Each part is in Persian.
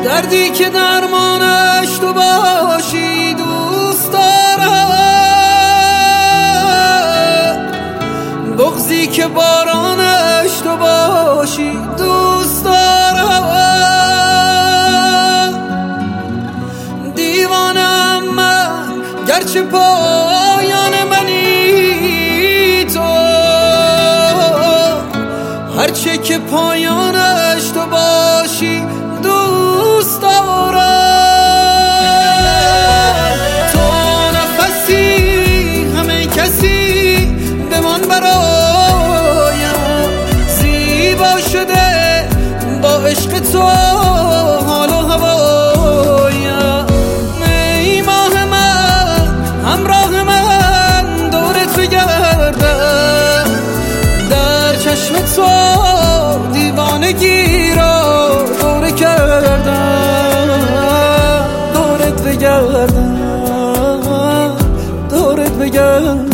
دردی که درمانش تو باشی دوست دارم، بغضی که بارانش تو باشی دوست دارم. دیوانم من گرچه پایان منی تو، هرچه که پایانش تو باشی دوست دارم. تو نفسی همه کسی بمان برایم، زیبا شده با عشق تو حال و هوایم. ای ماه من همراه من دورت بگردم، در چشم تو دیوانگی را دوره کردم. دورت بگردم، دورت بگردم.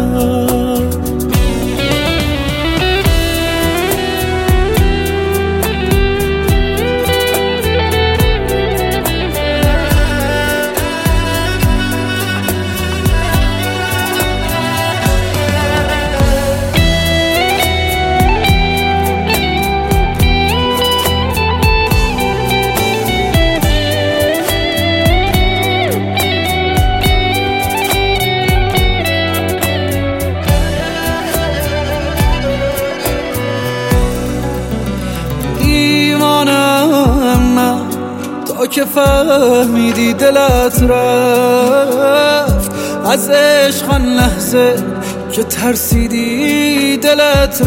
تا که فهمیدی دلت رفت از عشق، آن لحظه که ترسیدی دلت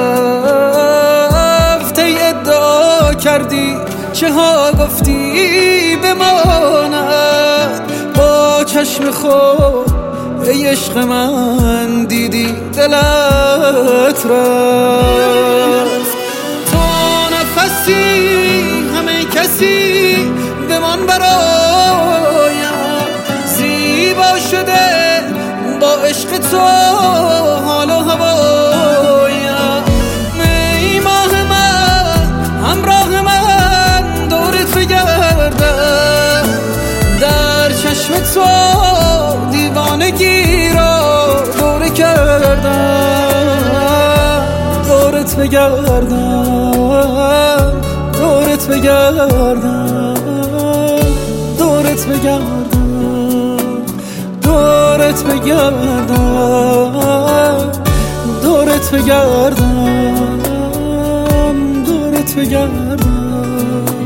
رفت. ای ادعا کردی چه ها گفتی بماند، با چشم خود ای عشق من دیدی دلت رفت. تو نفسی همه کسی بمان برایم، زیبا شده با عشق تو حال و هوایم. ای ماه من همراه من دورت بگردم، در چشم تو دیوانگی را دوره کردم. دورت بگردم، دورت بگردم، دورت بگردم، دورت بگردم، دورت بگردم، دورت بگردم.